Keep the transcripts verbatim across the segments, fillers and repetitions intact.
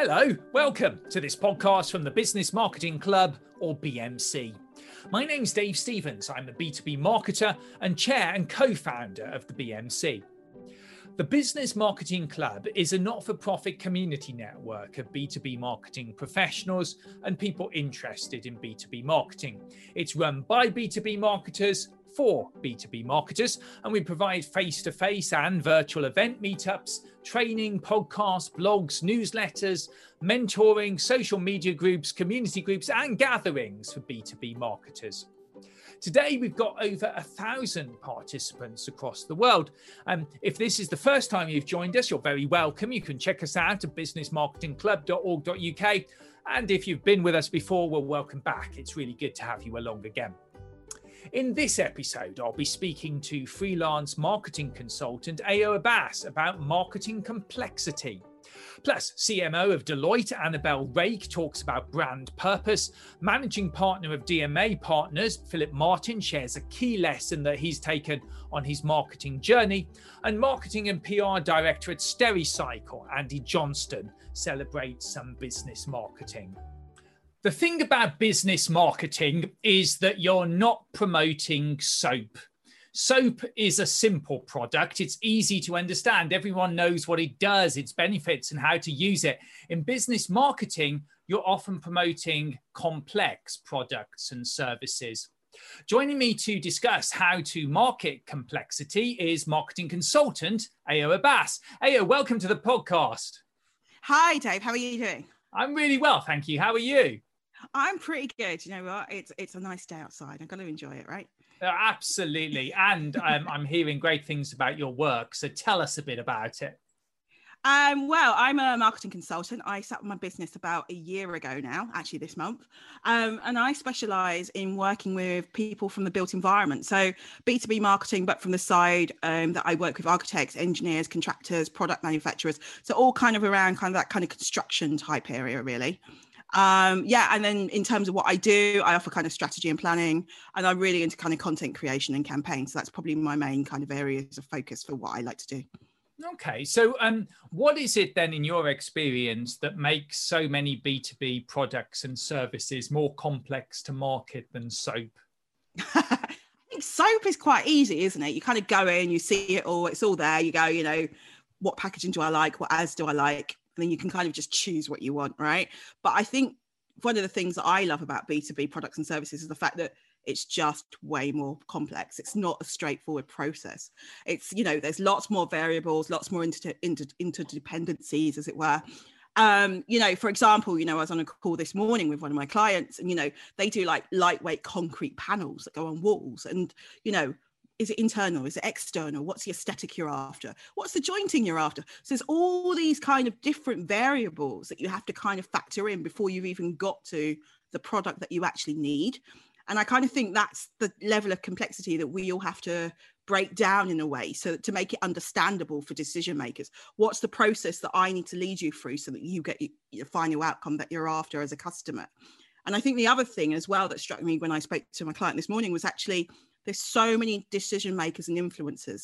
Hello, welcome to this podcast from the Business Marketing Club, or B M C. My name's Dave Stevens. I'm a B two B marketer and chair and co-founder of the B M C. The Business Marketing Club is a not-for-profit community network of B two B marketing professionals and people interested in B two B marketing. It's run by B two B marketers for B two B marketers, and we provide face-to-face and virtual event meetups, training, podcasts, blogs, newsletters, mentoring, social media groups, community groups, and gatherings for B two B marketers. Today, we've got over a thousand participants across the world. Um, if this is the first time you've joined us, you're very welcome. You can check us out at business marketing club dot org dot U K. And if you've been with us before, well, welcome back. It's really good to have you along again. In this episode, I'll be speaking to freelance marketing consultant Ayo Abbas about marketing complexity. Plus, C M O of Deloitte, Annabelle Rake, talks about brand purpose. Managing partner of D M A Partners, Philip Martin, shares a key lesson that he's taken on his marketing journey. And marketing and P R director at Stericycle, Andy Johnston, celebrates some business marketing. The thing about business marketing is that you're not promoting soap. Soap is a simple product. It's easy to understand. Everyone knows what it does, its benefits, and how to use it. In business marketing, you're often promoting complex products and services. Joining me to discuss how to market complexity is marketing consultant Ayo Abbas. Ayo, welcome to the podcast. Hi, Dave. How are you doing? I'm really well, thank you. How are you? I'm pretty good. You know what? It's it's a nice day outside. I've got to enjoy it, right? Uh, absolutely. And um, I'm hearing great things about your work. So tell us a bit about it. Um, well, I'm a marketing consultant. I set up my business about a year ago now, actually this month. Um, and I specialize in working with people from the built environment. So B two B marketing, but from the side um, that I work with architects, engineers, contractors, product manufacturers. So all kind of around kind of that kind of construction type area, really. Um, yeah, and then in terms of what I do, I offer kind of strategy and planning, and I'm really into kind of content creation and campaigns. So that's probably my main kind of areas of focus for what I like to do. Okay, so um, what is it then in your experience that makes so many B two B products and services more complex to market than soap? I think soap is quite easy, isn't it? You kind of go in, you see it all, it's all there. You go, you know, what packaging do I like? What ads do I like? And then you can kind of just choose what you want, right? But I think one of the things that I love about B two B products and services is the fact that it's just way more complex. It's not a straightforward process. It's, you know, there's lots more variables, lots more inter- inter- interdependencies, as it were. Um, you know, for example, you know, I was on a call this morning with one of my clients, and, you know, they do like lightweight concrete panels that go on walls. And, you know, is it internal? Is it external? What's the aesthetic you're after? What's the jointing you're after? So there's all these kind of different variables that you have to kind of factor in before you've even got to the product that you actually need. And I kind of think that's the level of complexity that we all have to break down in a way, so to make it understandable for decision makers. What's the process that I need to lead you through so that you get your final outcome that you're after as a customer? And I think the other thing as well that struck me when I spoke to my client this morning was actually there's so many decision makers and influencers.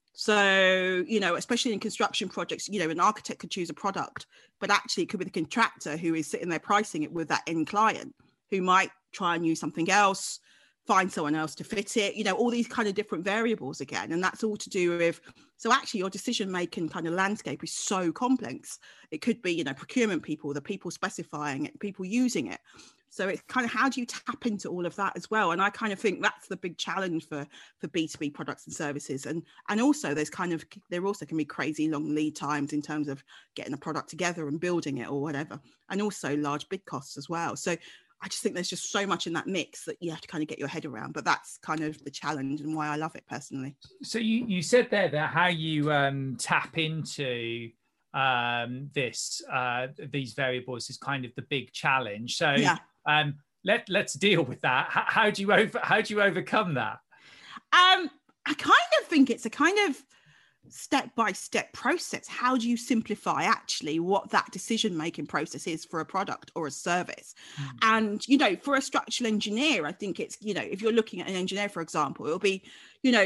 So, you know, especially in construction projects, you know, an architect could choose a product, but actually it could be the contractor who is sitting there pricing it with that end client, who might try and use something else, find someone else to fit it, you know, all these kind of different variables again. And that's all to do with, so actually your decision making kind of landscape is so complex. It could be, you know, procurement people, the people specifying it, people using it. So it's kind of, how do you tap into all of that as well? And I kind of think that's the big challenge for, for B two B products and services. And, and also there's kind of, there also can be crazy long lead times in terms of getting a product together and building it or whatever. And also large bid costs as well. So I just think there's just so much in that mix that you have to kind of get your head around, but that's kind of the challenge and why I love it personally. So you, you said there that how you um, tap into um, this, uh, these variables is kind of the big challenge. So yeah. um, let, let's deal with that. How, how do you over, how do you overcome that? Um, I kind of think it's a kind of step-by-step process. How do you simplify actually what that decision-making process is for a product or a service? Mm. And, you know, for a structural engineer, I think it's, you know, if you're looking at an engineer, for example, it'll be, you know,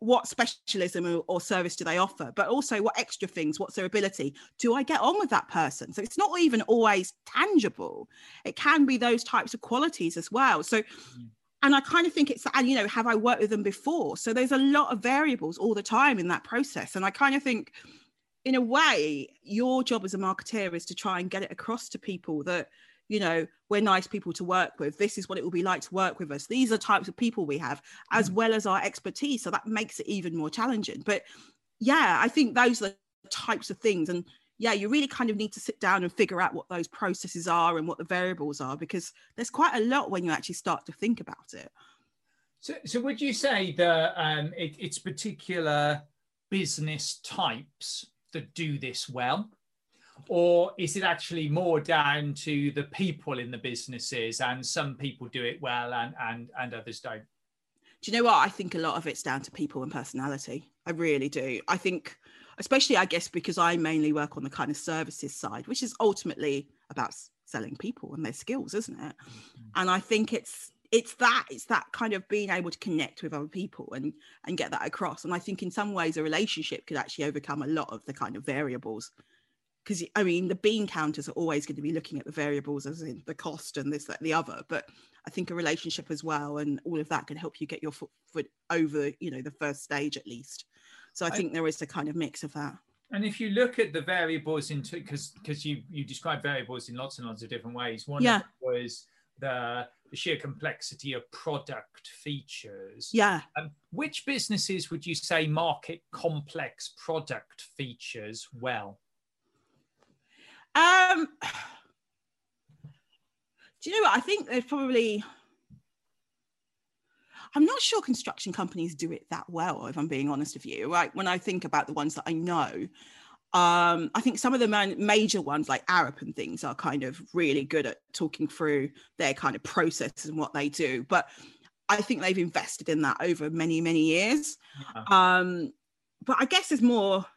what specialism or, or service do they offer, but also what extra things, what's their ability? Do I get on with that person? So it's not even always tangible. It can be those types of qualities as well. So, mm. and I kind of think it's, and you know, have I worked with them before? So there's a lot of variables all the time in that process. And I kind of think, in a way, your job as a marketeer is to try and get it across to people that, you know, we're nice people to work with. This is what it will be like to work with us. These are types of people we have, as well as our expertise. So that makes it even more challenging. But yeah, I think those are the types of things. And yeah, you really kind of need to sit down and figure out what those processes are and what the variables are, because there's quite a lot when you actually start to think about it. So, so would you say that um, it, it's particular business types that do this well? Or is it actually more down to the people in the businesses, and some people do it well and, and, and others don't? Do you know what? I think a lot of it's down to people and personality. I really do. I think, especially, I guess, because I mainly work on the kind of services side, which is ultimately about selling people and their skills, isn't it? Mm-hmm. And I think it's it's that it's that kind of being able to connect with other people and and get that across. And I think in some ways a relationship could actually overcome a lot of the kind of variables. Because, I mean, the bean counters are always going to be looking at the variables, as in the cost and this, that, the other. But I think a relationship as well, and all of that can help you get your foot, foot over, you know, the first stage at least. So I think I, there is a kind of mix of that. And if you look at the variables into, because because you you describe variables in lots and lots of different ways. One yeah. of them was the, the sheer complexity of product features. Yeah. Um, which businesses would you say market complex product features well? Um, do you know what? I think there's probably, I'm not sure construction companies do it that well, if I'm being honest with you. Right? When I think about the ones that I know, um, I think some of the man- major ones like Arup and things are kind of really good at talking through their kind of processes and what they do. But I think they've invested in that over many, many years. Yeah. Um, but I guess there's more...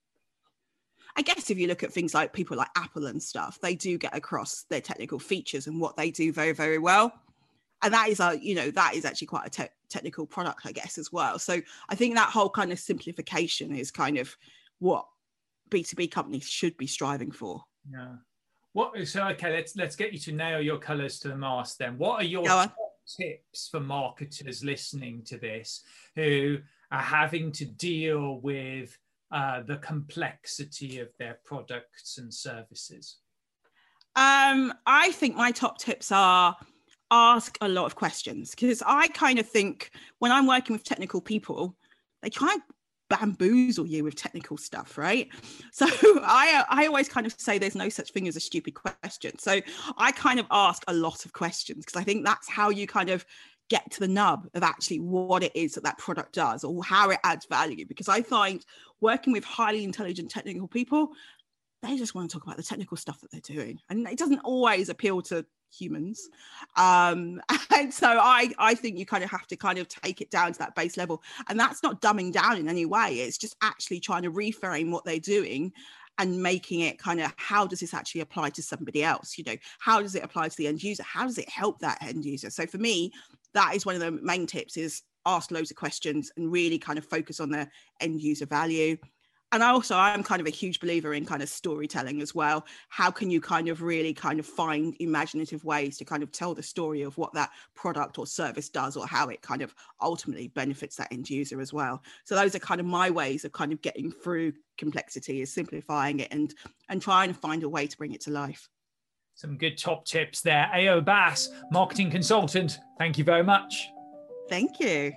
I guess if you look at things like people like Apple and stuff, they do get across their technical features and what they do very, very well. And that is, a, you know, that is actually quite a te- technical product, I guess, as well. So I think that whole kind of simplification is kind of what B two B companies should be striving for. Yeah. What? So, okay, let's let's get you to nail your colours to the mast then. What are your Go top tips for marketers listening to this who are having to deal with Uh, the complexity of their products and services? Um, I think my top tips are ask a lot of questions, because I kind of think when I'm working with technical people, they try and bamboozle you with technical stuff, right? So I, I always kind of say there's no such thing as a stupid question. So I kind of ask a lot of questions, because I think that's how you kind of get to the nub of actually what it is that that product does or how it adds value. Because I find working with highly intelligent technical people, they just want to talk about the technical stuff that they're doing. And it doesn't always appeal to humans. Um, and so I, I think you kind of have to kind of take it down to that base level. And that's not dumbing down in any way. It's just actually trying to reframe what they're doing and making it kind of, how does this actually apply to somebody else? You know, how does it apply to the end user? How does it help that end user? So for me, that is one of the main tips, is ask loads of questions and really kind of focus on the end user value. And I also, I'm kind of a huge believer in kind of storytelling as well. How can you kind of really kind of find imaginative ways to kind of tell the story of what that product or service does, or how it kind of ultimately benefits that end user as well. So those are kind of my ways of kind of getting through complexity, is simplifying it and, and trying to find a way to bring it to life. Some good top tips there. Ayo Bass, marketing consultant. Thank you very much. Thank you.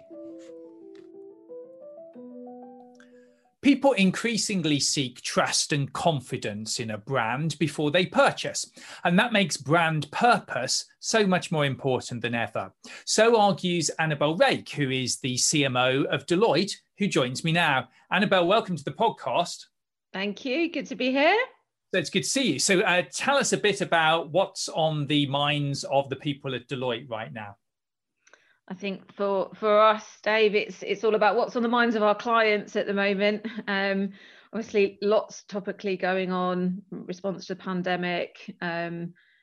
People increasingly seek trust and confidence in a brand before they purchase, and that makes brand purpose so much more important than ever. So argues Annabelle Rake, who is the C M O of Deloitte, who joins me now. Annabelle, welcome to the podcast. Thank you. Good to be here. So it's good to see you. So uh, tell us a bit about what's on the minds of the people at Deloitte right now. I think for for us, Dave, it's it's all about what's on the minds of our clients at the moment. Um, obviously, lots topically going on, response to the pandemic, um,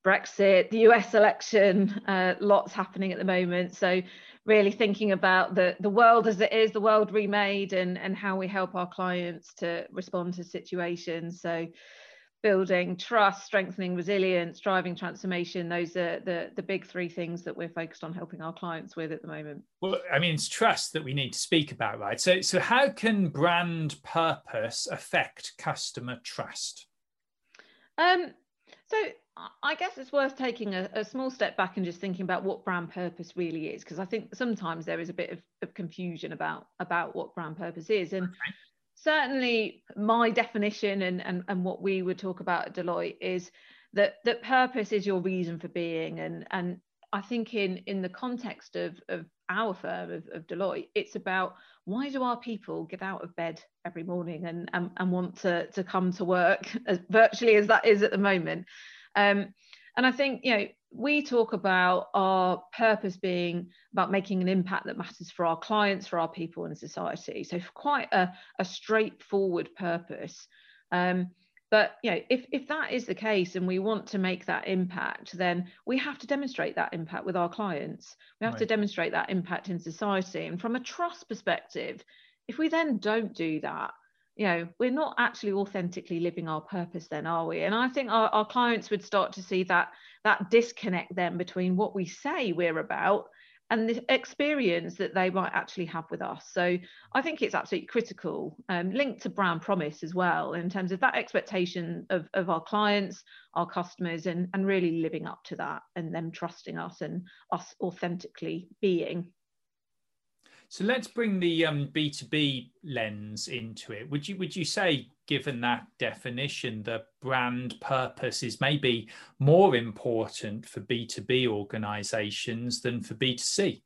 Brexit, the U S election, uh, lots happening at the moment. So really thinking about the, the world as it is, the world remade, and, and how we help our clients to respond to situations. So building trust, strengthening resilience, driving transformation, those are the, the big three things that we're focused on helping our clients with at the moment. Well, I mean, it's trust that we need to speak about, right? So, so how can brand purpose affect customer trust? Um, so I guess it's worth taking a, a small step back and just thinking about what brand purpose really is, because I think sometimes there is a bit of, of confusion about, about what brand purpose is. And okay. Certainly my definition and, and, and what we would talk about at Deloitte is that, that purpose is your reason for being. And, and I think in, in the context of, of our firm, of, of Deloitte, it's about why do our people get out of bed every morning and, and, and want to, to come to work, as virtually as that is at the moment. Um, and I think, you know, we talk about our purpose being about making an impact that matters for our clients, for our people and society. So quite a, a straightforward purpose. Um, but, you know, if, if that is the case and we want to make that impact, then we have to demonstrate that impact with our clients. We have right. to demonstrate that impact in society. And from a trust perspective, if we then don't do that, you know, we're not actually authentically living our purpose then, are we? And I think our, our clients would start to see that that disconnect then between what we say we're about and the experience that they might actually have with us. So I think it's absolutely critical, um, linked to brand promise as well, in terms of that expectation of, of our clients, our customers, and, and really living up to that and them trusting us and us authentically being. So let's bring the um, B two B lens into it. Would you would you say, given that definition, that brand purpose is maybe more important for B two B organisations than for B two C?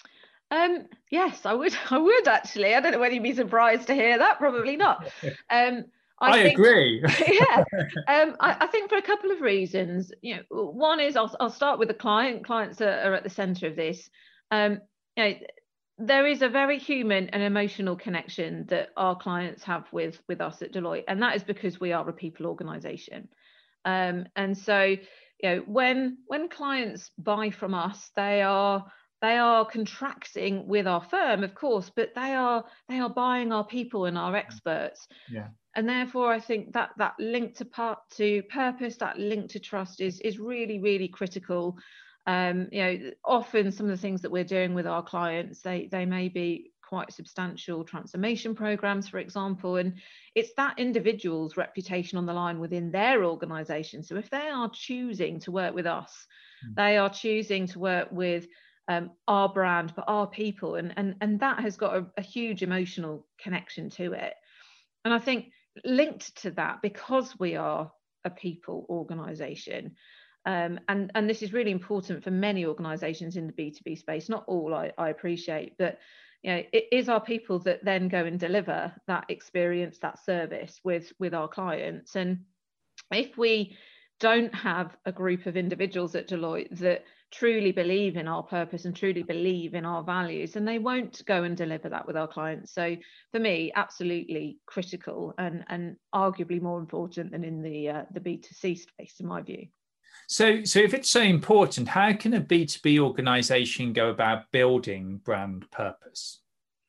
Um, yes, I would. I would actually. I don't know whether you'd be surprised to hear that. Probably not. Um, I, I think, agree. yeah, um, I, I think for a couple of reasons. You know, one is I'll, I'll start with the client. Clients are, are at the centre of this. Um, you know, there is a very human and emotional connection that our clients have with, with us at Deloitte, and that is because we are a people organisation. Um, and so, you know, when when clients buy from us, they are they are contracting with our firm, of course, but they are they are buying our people and our experts. Yeah. And therefore, I think that that link to part to purpose, that link to trust, is is really really critical. Um, you know, often some of the things that we're doing with our clients, they, they may be quite substantial transformation programs, for example, and it's that individual's reputation on the line within their organisation. So if they are choosing to work with us, mm. they are choosing to work with um, our brand, but our people, and, and, and that has got a, a huge emotional connection to it. And I think linked to that, because we are a people organisation, Um, and, and this is really important for many organisations in the B two B space, not all, I, I appreciate, but you know, it is our people that then go and deliver that experience, that service with, with our clients. And if we don't have a group of individuals at Deloitte that truly believe in our purpose and truly believe in our values, then they won't go and deliver that with our clients. So for me, absolutely critical and, and arguably more important than in the, uh, the B two C space, in my view. So, so if it's so important, how can a B two B organisation go about building brand purpose?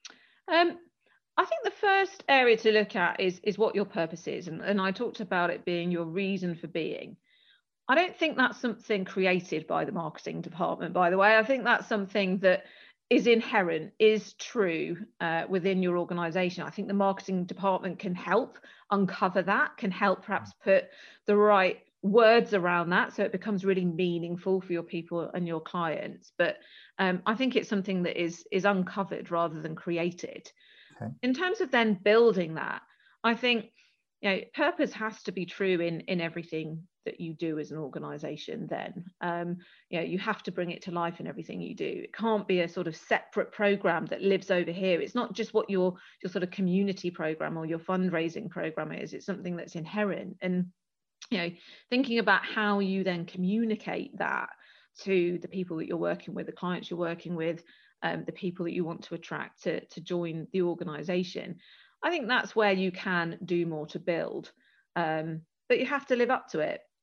Um, I think the first area to look at is, is what your purpose is. And, and I talked about it being your reason for being. I don't think that's something created by the marketing department, by the way. I think that's something that is inherent, is true uh, within your organisation. I think the marketing department can help uncover that, can help perhaps put the right words around that so it becomes really meaningful for your people and your clients. But um, I think it's something that is is uncovered rather than created. Okay. In terms of then building that, I think, you know, purpose has to be true in in everything that you do as an organization. Then um, you know, you have to bring it to life in everything you do. It can't be a sort of separate program that lives over here. It's not just what your your sort of community program or your fundraising program is. It's something that's inherent. And you know, thinking about how you then communicate that to the people that you're working with, the clients you're working with, um, the people that you want to attract to, to join the organisation. I think that's where you can do more to build, um, but you have to live up to it.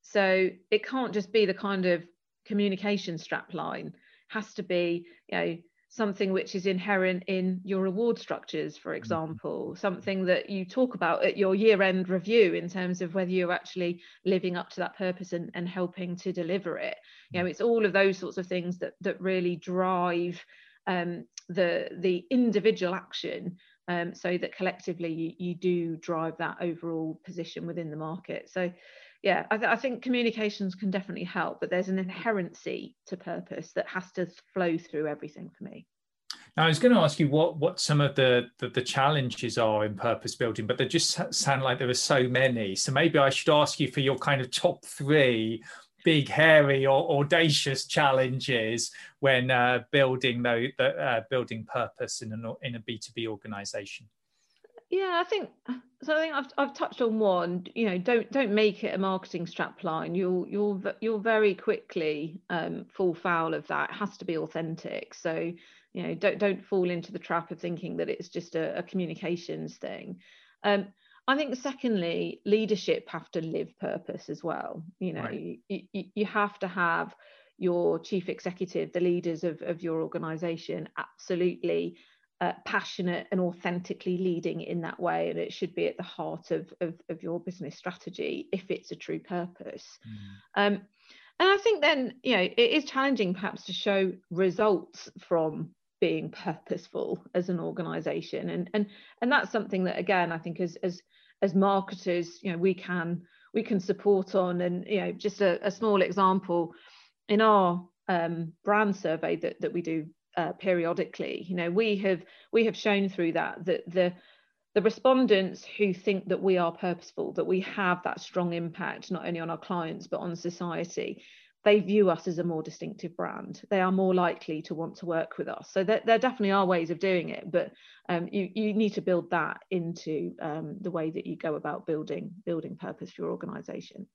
So it can't just be the kind of communication strapline. It has to be, you know, something which is inherent in your reward structures, for example, something that you talk about at your year-end review in terms of whether you're actually living up to that purpose and, and helping to deliver it. You know, it's all of those sorts of things that that really drive um, the the individual action, um, so that collectively you, you do drive that overall position within the market. So yeah, I, th- I think communications can definitely help, but there's an inherency to purpose that has to flow through everything for me. Now, I was going to ask you what, what some of the, the, the challenges are in purpose building, but they just sound like there are so many. So maybe I should ask you for your kind of top three big, hairy or audacious challenges when uh, building, the, the, uh, building purpose in, an, in a B two B organization. Yeah, I think so. I think I've I've touched on one. You know, don't don't make it a marketing strapline. You'll you'll you'll very quickly um, fall foul of that. It has to be authentic. So you know, don't don't fall into the trap of thinking that it's just a, a communications thing. Um, I think secondly, leadership have to live purpose as well. You know, right. you, you you have to have your chief executive, the leaders of of your organisation, absolutely Uh, passionate and authentically leading in that way, and it should be at the heart of, of, of your business strategy if it's a true purpose. Mm. Um, and I think then, you know, it is challenging perhaps to show results from being purposeful as an organisation, and and and that's something that again I think as as as marketers, you know, we can we can support on. And you know, just a, a small example in our um, brand survey that that we do Uh, periodically, you know, we have we have shown through that that the the respondents who think that we are purposeful, that we have that strong impact not only on our clients but on society, they view us as a more distinctive brand. They are more likely to want to work with us. So there, there definitely are ways of doing it, but um, you you need to build that into um, the way that you go about building building purpose for your organisation.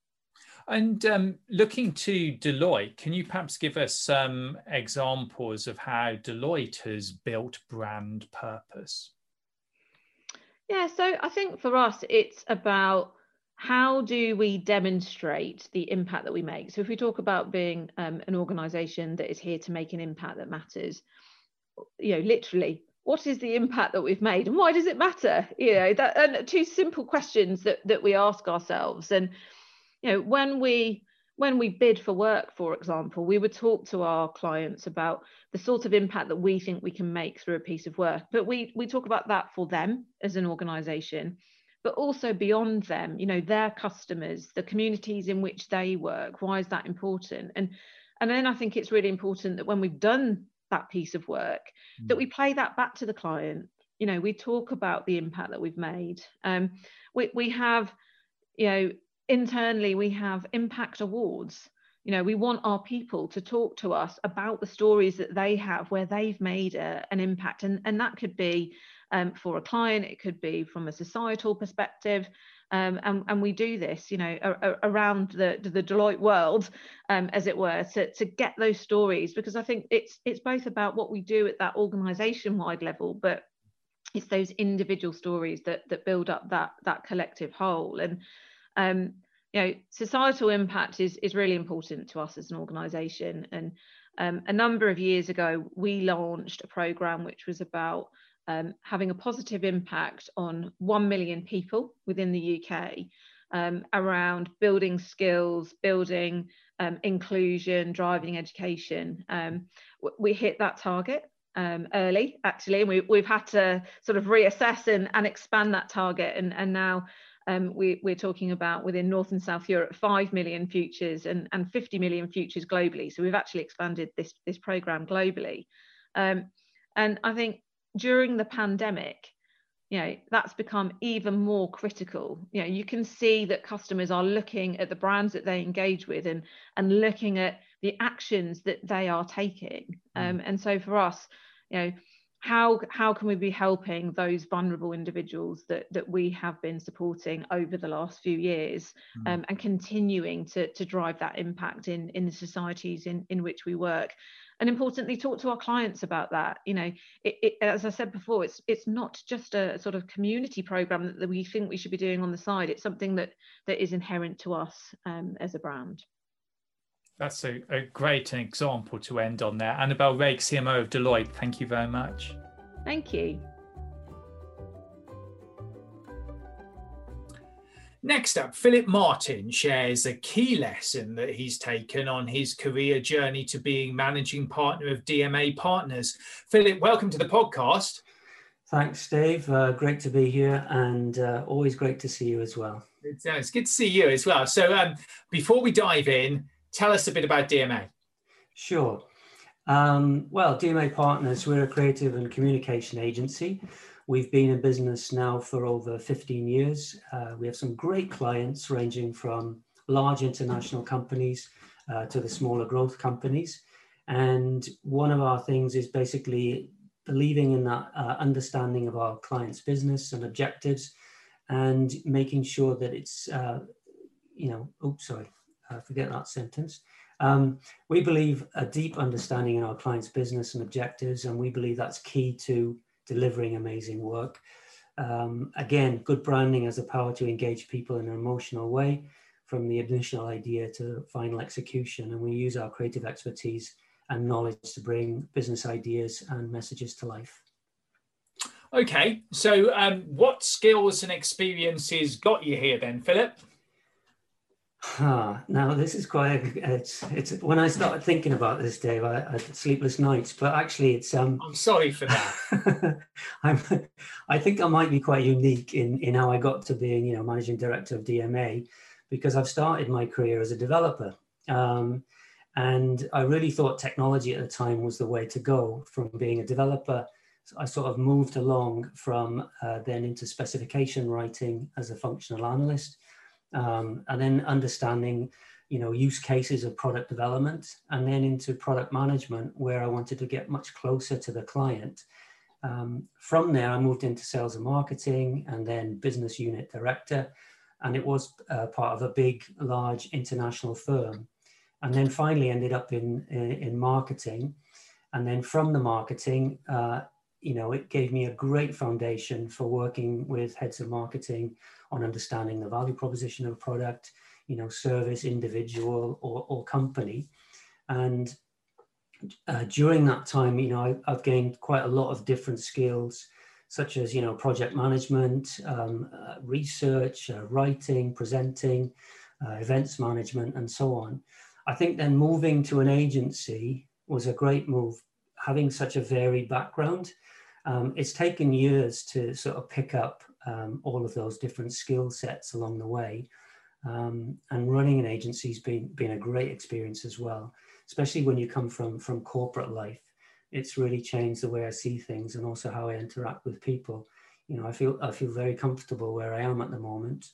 And um, looking to Deloitte, can you perhaps give us some examples of how Deloitte has built brand purpose? Yeah, so I think for us, it's about how do we demonstrate the impact that we make. So if we talk about being um, an organisation that is here to make an impact that matters, you know, literally, what is the impact that we've made and why does it matter? You know, that, and two simple questions that that we ask ourselves. And you know, when we when we bid for work, for example, we would talk to our clients about the sort of impact that we think we can make through a piece of work. But we we talk about that for them as an organisation, but also beyond them, you know, their customers, the communities in which they work. Why is that important? And and then I think it's really important that when we've done that piece of work, mm. that we play that back to the client. You know, we talk about the impact that we've made. Um, we we have, you know, internally we have impact awards. You know, we want our people to talk to us about the stories that they have where they've made a, an impact, and and that could be um, for a client, it could be from a societal perspective, um, and and we do this, you know, a, a, around the the Deloitte world, um, as it were, to to get those stories, because I think it's it's both about what we do at that organisation wide level, but it's those individual stories that that build up that that collective whole. And Um, you know, societal impact is, is really important to us as an organisation. And um, a number of years ago, we launched a programme which was about um, having a positive impact on one million people within the U K um, around building skills, building um, inclusion, driving education. Um, we hit that target um, early, actually, and we, we've had to sort of reassess and, and expand that target. And, and now Um, we, we're talking about within North and South Europe, five million futures and, and fifty million futures globally. So we've actually expanded this, this programme globally. Um, and I think during the pandemic, you know, that's become even more critical. You know, you can see that customers are looking at the brands that they engage with and, and looking at the actions that they are taking. Um, and so for us, you know, How, how can we be helping those vulnerable individuals that, that we have been supporting over the last few years, mm. um, and continuing to, to drive that impact in, in the societies in, in which we work? and importantly, talk to our clients about that. You know, it, it, as I said before, it's it's not just a sort of community program that, that we think we should be doing on the side. It's something that that is inherent to us um, as a brand. That's a, a great example to end on there. Annabelle Raig, C M O of Deloitte, thank you very much. Thank you. Next up, Philip Martin shares a key lesson that he's taken on his career journey to being managing partner of D M A Partners. Philip, welcome to the podcast. Thanks, Dave. Uh, great to be here, and uh, always great to see you as well. It's, uh, it's good to see you as well. So um, before we dive in, tell us a bit about D M A. Sure. Um, well, D M A Partners, we're a creative and communication agency. We've been in business now for over fifteen years. Uh, we have some great clients ranging from large international companies uh, to the smaller growth companies. And one of our things is basically believing in that uh, understanding of our clients' business and objectives, and making sure that it's, uh, you know, oops, sorry, uh, forget that sentence. Um, we believe a deep understanding in our clients' business and objectives, and we believe that's key to delivering amazing work. Um, again, good branding has the power to engage people in an emotional way, from the initial idea to final execution. And we use our creative expertise and knowledge to bring business ideas and messages to life. Okay, so um, what skills and experiences got you here then, Philip? Ah, now this is quite a, it's it's when I started thinking about this, Dave, I, I had sleepless nights, but actually it's um I'm sorry for that. I'm I think I might be quite unique in in how I got to being, you know, managing director of D M A, because I've started my career as a developer, um and I really thought technology at the time was the way to go. From being a developer, so I sort of moved along from uh, then into specification writing as a functional analyst. Um, and then understanding, you know, use cases of product development, and then into product management, where I wanted to get much closer to the client. Um, from there, I moved into sales and marketing, and then business unit director, and it was uh, part of a big, large international firm. And then finally ended up in, in, in marketing. And then from the marketing, uh, you know, it gave me a great foundation for working with heads of marketing on understanding the value proposition of a product, you know, service, individual or, or company. And uh, during that time, you know, I, I've gained quite a lot of different skills, such as, you know, project management, um, uh, research, uh, writing, presenting, uh, events management, and so on. I think then moving to an agency was a great move, having such a varied background. Um, it's taken years to sort of pick up um, all of those different skill sets along the way. Um, and running an agency has been, been a great experience as well, especially when you come from, from corporate life. It's really changed the way I see things, and also how I interact with people. You know, I feel, I feel very comfortable where I am at the moment.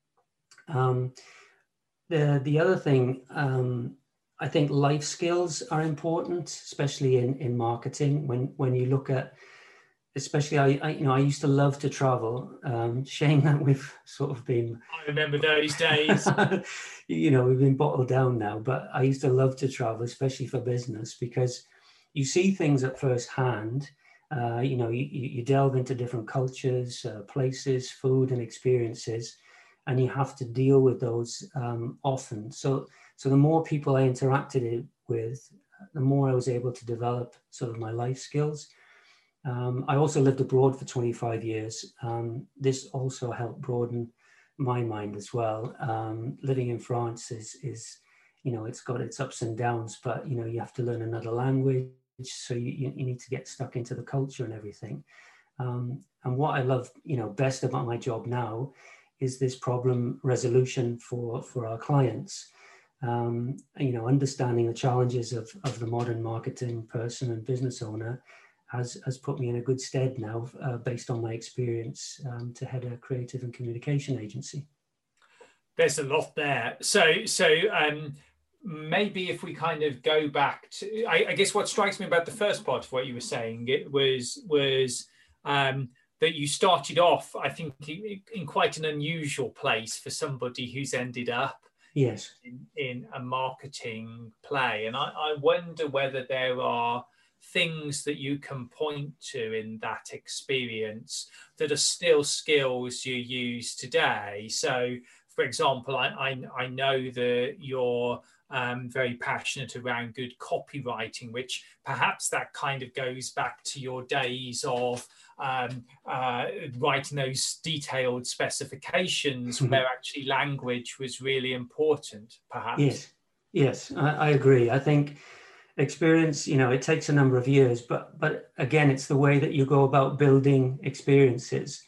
Um, the, the other thing, um, I think life skills are important, especially in, in marketing. When, when you look at, especially, I, I, you know, I used to love to travel. Um, shame that we've sort of been. I remember those days. You know, we've been bottled down now. But I used to love to travel, especially for business, because you see things at first hand. Uh, you know, you, you delve into different cultures, uh, places, food, and experiences, and you have to deal with those um, often. So, so the more people I interacted with, the more I was able to develop sort of my life skills. Um, I also lived abroad for twenty-five years. Um, this also helped broaden my mind as well. Um, living in France is, is, you know, it's got its ups and downs, but, you know, you have to learn another language. So you, you need to get stuck into the culture and everything. Um, and what I love, you know, best about my job now is this problem resolution for, for our clients. Um, you know, understanding the challenges of, of the modern marketing person and business owner has, has put me in a good stead now, uh, based on my experience, um, to head a creative and communication agency. There's a lot there. So, so um, maybe if we kind of go back to, I, I guess what strikes me about the first part of what you were saying, it was, was um, that you started off, I think, in quite an unusual place for somebody who's ended up Yes. in, in a marketing play. And I, I wonder whether there are things that you can point to in that experience that are still skills you use today. So, for example, I, I, I know that you're um, very passionate around good copywriting, which perhaps that kind of goes back to your days of um, uh, writing those detailed specifications mm-hmm. where actually language was really important, perhaps. Yes, yes, I, I agree. I think experience, you know, it takes a number of years, but but again, it's the way that you go about building experiences.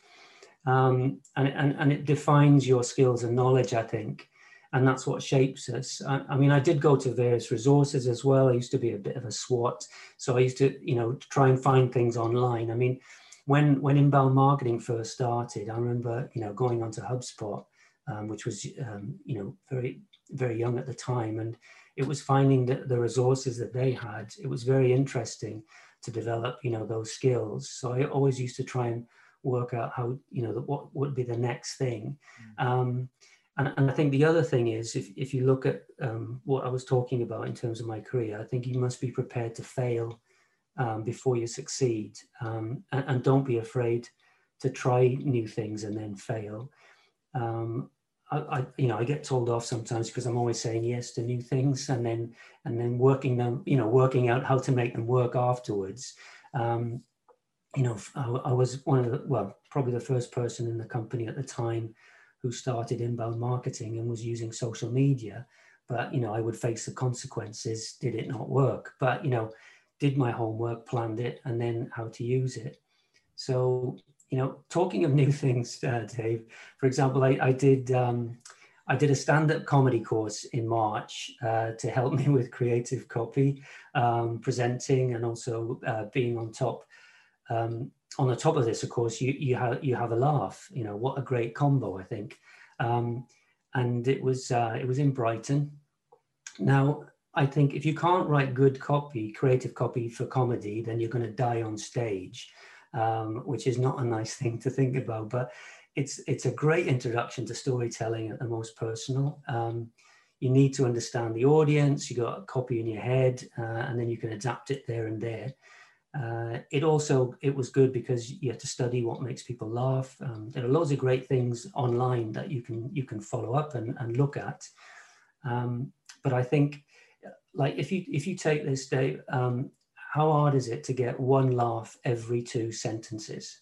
Um, and, and, and it defines your skills and knowledge, I think. And that's what shapes us. I, I mean, I did go to various resources as well. I used to be a bit of a SWOT. So I used to, you know, try and find things online. I mean, when, when inbound marketing first started, I remember, you know, going onto HubSpot, um, which was, um, you know, very, very young at the time. And it was finding the, the resources that they had. It was very interesting to develop, you know, those skills. So I always used to try and work out how, you know, what would be the next thing. Um, and, and I think the other thing is, if, if you look at um, what I was talking about in terms of my career, I think you must be prepared to fail um, before you succeed. Um, and, and don't be afraid to try new things and then fail. Um, I, I, you know, I get told off sometimes because I'm always saying yes to new things and then, and then working them, you know, working out how to make them work afterwards. Um, You know, I, I was one of the, well, probably the first person in the company at the time who started inbound marketing and was using social media. But, you know, I would face the consequences, did it not work? But, you know, did my homework, planned it, and then how to use it. So, you know, talking of new things, uh, Dave, for example, I, I did um, I did a stand-up comedy course in March uh, to help me with creative copy, um, presenting, and also uh, being on top. Um, on the top of this, of course, you you have you have a laugh. You know, what a great combo, I think. Um, and it was uh, it was in Brighton. Now, I think if you can't write good copy, creative copy for comedy, then you're going to die on stage, um, which is not a nice thing to think about. But it's it's a great introduction to storytelling at the most personal. Um, you need to understand the audience. You got a copy in your head, uh, and then you can adapt it there and there. Uh, it also, it was good because you have to study what makes people laugh. Um, there are loads of great things online that you can you can follow up and, and look at. Um, but I think, like, if you if you take this, Dave, um, how hard is it to get one laugh every two sentences?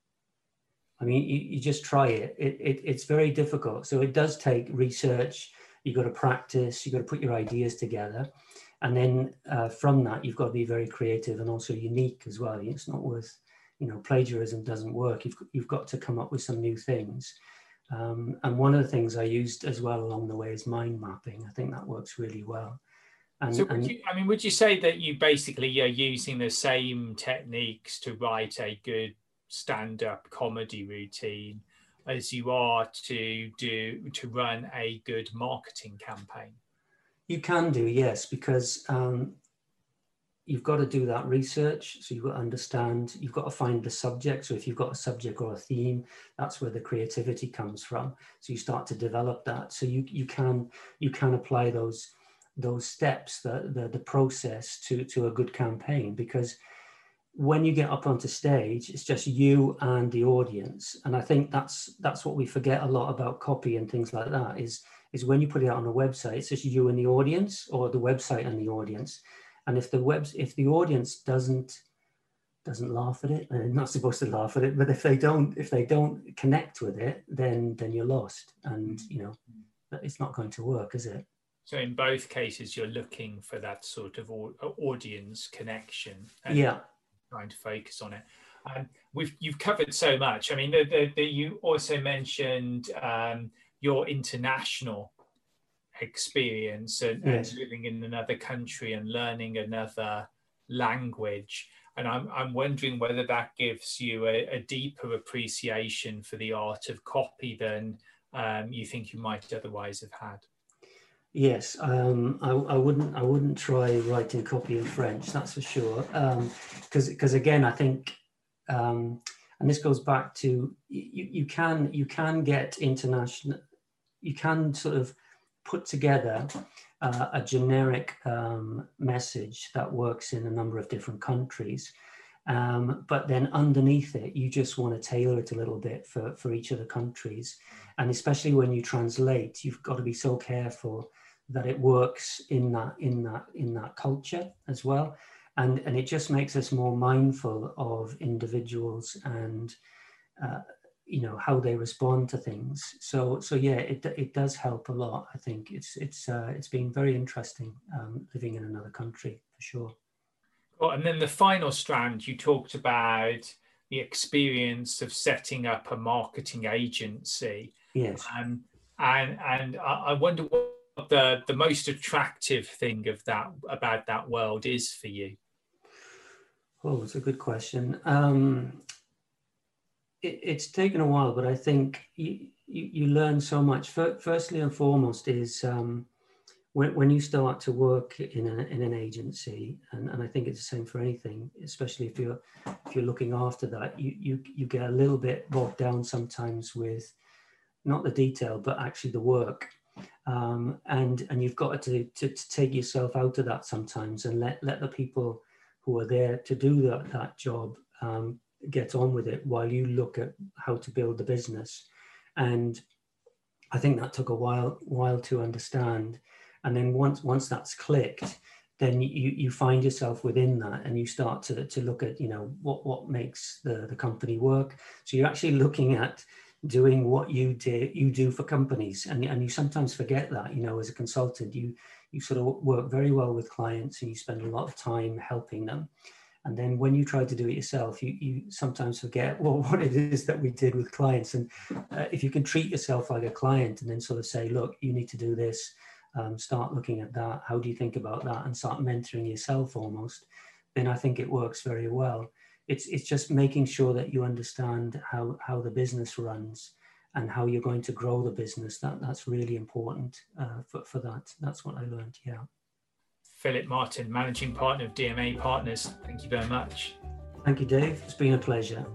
I mean, you, you just try it. It, it. It's very difficult. So it does take research. You've got to practice. You've got to put your ideas together. And then uh, from that, you've got to be very creative and also unique as well. It's not worth, you know, plagiarism doesn't work. You've, you've got to come up with some new things. Um, and one of the things I used as well along the way is mind mapping. I think that works really well. And, so would and, you, I mean, would you say that you basically are using the same techniques to write a good stand-up comedy routine as you are to do to run a good marketing campaign? You can do, yes, because um, you've got to do that research. So you've got to understand, you've got to find the subject. So if you've got a subject or a theme, that's where the creativity comes from. So you start to develop that. So you you can you can apply those those steps, the the, the process to to a good campaign, because when you get up onto stage, it's just you and the audience. And I think that's that's what we forget a lot about copy and things like that is is when you put it out on a website, it's just you and the audience, or the website and the audience. And if the web, if the audience doesn't doesn't laugh at it, and they're not supposed to laugh at it, but if they don't, if they don't connect with it, then then you're lost, and you know, it's not going to work, is it? So in both cases, you're looking for that sort of audience connection. And yeah. Trying to focus on it. Um, we've you've covered so much. I mean, the, the, the, you also mentioned um, your international experience and, yes. and living in another country and learning another language. And I'm I'm wondering whether that gives you a, a deeper appreciation for the art of copy than um, you think you might otherwise have had. Yes, um, I, I wouldn't. I wouldn't try writing copy in French. That's for sure. Because, um, because again, I think, um, and this goes back to you. You can you can get international. You can sort of put together uh, a generic um, message that works in a number of different countries. Um, but then underneath it, you just want to tailor it a little bit for, for each of the countries. And especially when you translate, you've got to be so careful that it works in that, in that, in that culture as well. And, and it just makes us more mindful of individuals and, uh, you know, how they respond to things. So, so yeah, it, it does help a lot. I think it's, it's, uh, it's been very interesting um, living in another country for sure. Well, and then the final strand, you talked about the experience of setting up a marketing agency. Yes. Um, and and I wonder what the, the most attractive thing of that about that world is for you. Oh, it's a good question. Um, it, it's taken a while, but I think you, you, you learn so much. Firstly and foremost is um, When, when you start to work in, a, in an agency, and, and I think it's the same for anything, especially if you're if you're looking after that, you, you you get a little bit bogged down sometimes with not the detail, but actually the work, um, and and you've got to, to to take yourself out of that sometimes and let let the people who are there to do that that job um, get on with it while you look at how to build the business, and I think that took a while while to understand. And then once once that's clicked, then you, you find yourself within that and you start to, to look at, you know, what, what makes the, the company work. So you're actually looking at doing what you do, you do for companies. And, and you sometimes forget that, you know, as a consultant, you, you sort of work very well with clients and you spend a lot of time helping them. And then when you try to do it yourself, you, you sometimes forget, well, what it is that we did with clients. And uh, if you can treat yourself like a client and then sort of say, look, you need to do this, Um, start looking at that. How do you think about that? And start mentoring yourself almost. Then I think it works very well. It's it's just making sure that you understand how how the business runs and how you're going to grow the business. That that's really important uh, for for that. That's what I learned. Yeah. Philip Martin, managing partner of D M A Partners. Thank you very much. Thank you, Dave. It's been a pleasure.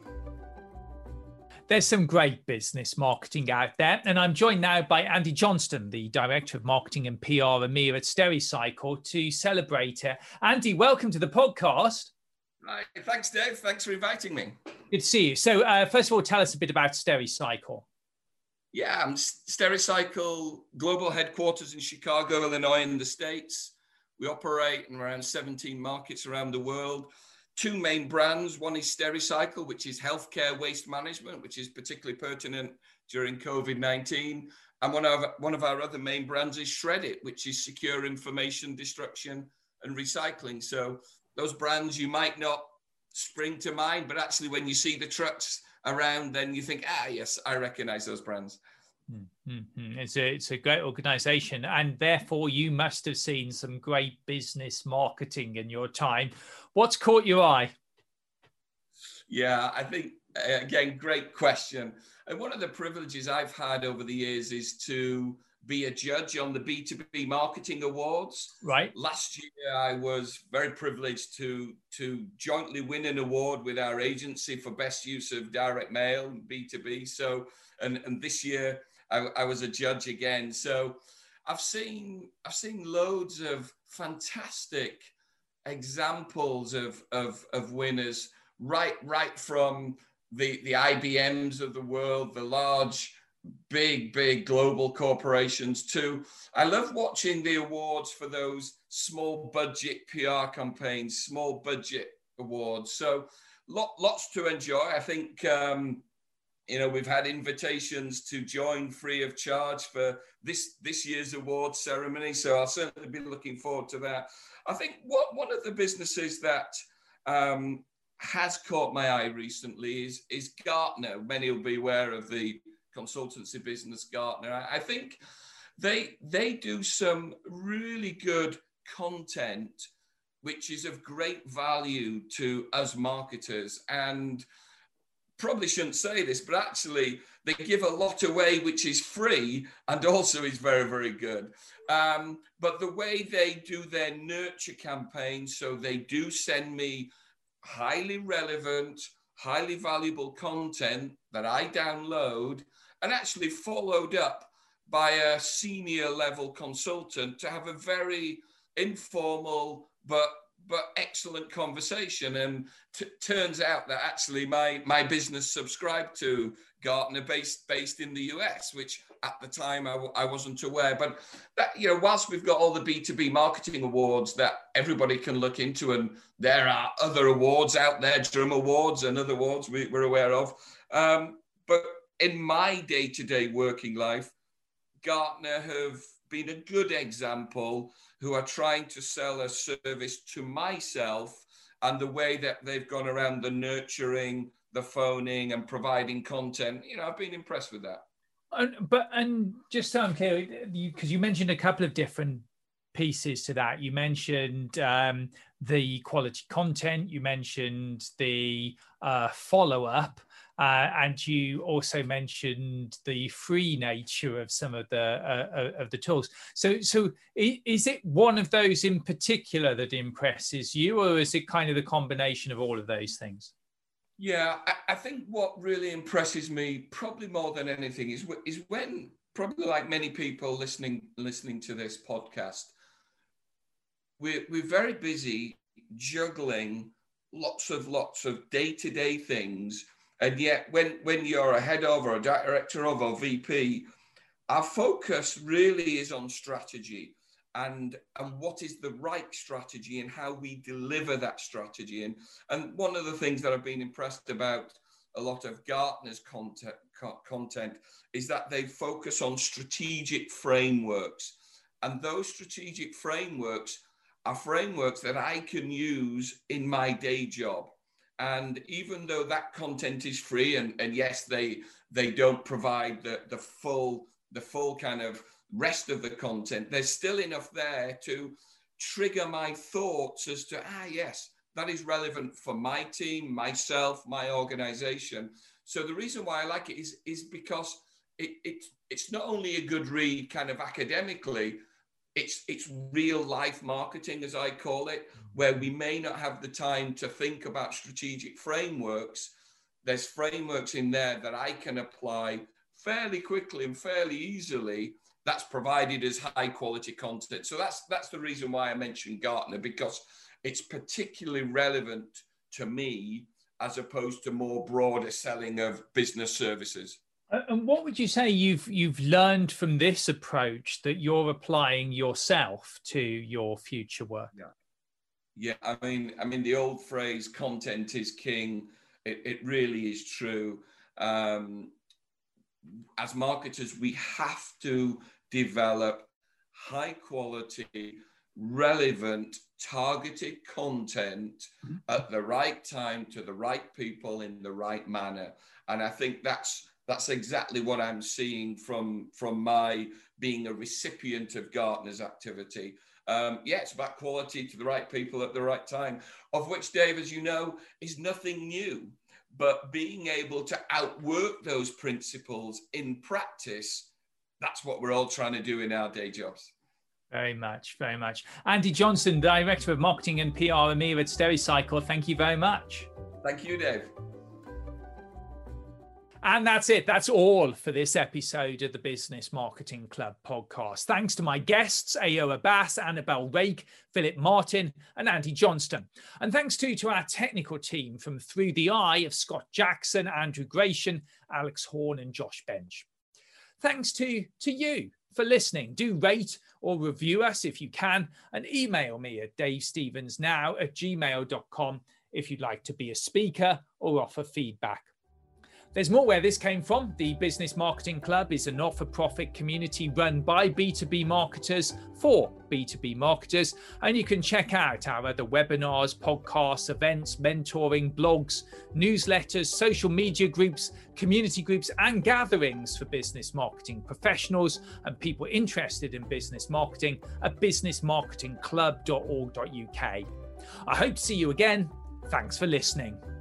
There's some great business marketing out there, and I'm joined now by Andy Johnston, the Director of Marketing and P R EMEA at Stericycle, to celebrate it. Andy, welcome to the podcast. Right, thanks, Dave. Thanks for inviting me. Good to see you. So, uh, first of all, tell us a bit about Stericycle. Yeah, I'm Stericycle global headquarters in Chicago, Illinois, in the States. We operate in around seventeen markets around the world. Two main brands. One is Stericycle, which is healthcare waste management, which is particularly pertinent during COVID nineteen. And one of, one of our other main brands is Shred-it, which is secure information destruction and recycling. So those brands you might not spring to mind, but actually when you see the trucks around, then you think, ah, yes, I recognize those brands. Mm-hmm. It's a it's a great organization, and therefore you must have seen some great business marketing in your time. What's caught your eye? Yeah, I think, again, great question. And one of the privileges I've had over the years is to be a judge on the B two B Marketing Awards. Right. Last year, I was very privileged to, to jointly win an award with our agency for best use of direct mail, B two B. So, and, and this year, I, I was a judge again. So I've seen, I've seen loads of fantastic examples of, of, of winners, right, right from the, the I B Ms of the world, the large, big, big global corporations too. I love watching the awards for those small budget P R campaigns, small budget awards. So lot, lots to enjoy. I think, um, you know, we've had invitations to join free of charge for this, this year's award ceremony. So I'll certainly be looking forward to that. I think what one of the businesses that um, has caught my eye recently is, is Gartner. Many will be aware of the consultancy business Gartner. I, I think they, they do some really good content, which is of great value to us marketers. And probably shouldn't say this, but actually they give a lot away, which is free and also is very, very good. Um, but the way they do their nurture campaign, so they do send me highly relevant, highly valuable content that I download and actually followed up by a senior level consultant to have a very informal but but excellent conversation. And t- turns out that actually my my business subscribed to Gartner, based based in the U S, which at the time I, w- I wasn't aware. But that, you know, whilst we've got all the B two B marketing awards that everybody can look into, and there are other awards out there, Drum Awards and other awards we, we're aware of. Um, but in my day-to-day working life, Gartner have been a good example who are trying to sell a service to myself, and the way that they've gone around the nurturing, the phoning and providing content, you know, I've been impressed with that. And, but, and just so I'm clear, because you, you mentioned a couple of different pieces to that. You mentioned um, the quality content, you mentioned the uh, follow-up, Uh, and you also mentioned the free nature of some of the uh, of the tools. So, so is it one of those in particular that impresses you, or is it kind of the combination of all of those things? Yeah, I, I think what really impresses me, probably more than anything, is is when, probably like many people listening listening to this podcast, we're we're very busy juggling lots of lots of day-to-day things. And yet, when, when you're a head of or a director of or V P, our focus really is on strategy and, and what is the right strategy and how we deliver that strategy. And, and one of the things that I've been impressed about a lot of Gartner's content, content is that they focus on strategic frameworks. And those strategic frameworks are frameworks that I can use in my day job. And even though that content is free, and, and yes, they they don't provide the, the full the full kind of rest of the content, there's still enough there to trigger my thoughts as to, ah, yes, that is relevant for my team, myself, my organization. So the reason why I like it is, is because it, it, it's not only a good read kind of academically, It's it's real life marketing, as I call it, where we may not have the time to think about strategic frameworks. There's frameworks in there that I can apply fairly quickly and fairly easily. That's provided as high quality content. So that's that's the reason why I mentioned Gartner, because it's particularly relevant to me as opposed to more broader selling of business services. And what would you say you've you've learned from this approach that you're applying yourself to your future work? Yeah, yeah. I mean, I mean, the old phrase "content is king." It, it really is true. Um, as marketers, we have to develop high quality, relevant, targeted content mm-hmm. at the right time to the right people in the right manner, and I think that's. That's exactly what I'm seeing from, from my being a recipient of Gartner's activity. Um, yeah, it's about quality to the right people at the right time, of which, Dave, as you know, is nothing new. But being able to outwork those principles in practice, that's what we're all trying to do in our day jobs. Very much, very much. Andy Johnston, Director of Marketing and P R, EMEA at Stericycle. Thank you very much. Thank you, Dave. And that's it. That's all for this episode of the Business Marketing Club podcast. Thanks to my guests, Ayo Abbas, Annabelle Rake, Philip Martin, and Andy Johnston. And thanks too to our technical team from Through the Eye of Scott Jackson, Andrew Gratian, Alex Horn, and Josh Bench. Thanks to, to you for listening. Do rate or review us if you can, and email me at davestevensnow at gmail dot com if you'd like to be a speaker or offer feedback. There's more where this came from. The Business Marketing Club is a not-for-profit community run by B two B marketers for B two B marketers. And you can check out our other webinars, podcasts, events, mentoring, blogs, newsletters, social media groups, community groups, and gatherings for business marketing professionals and people interested in business marketing at business marketing club dot org dot U K. I hope to see you again. Thanks for listening.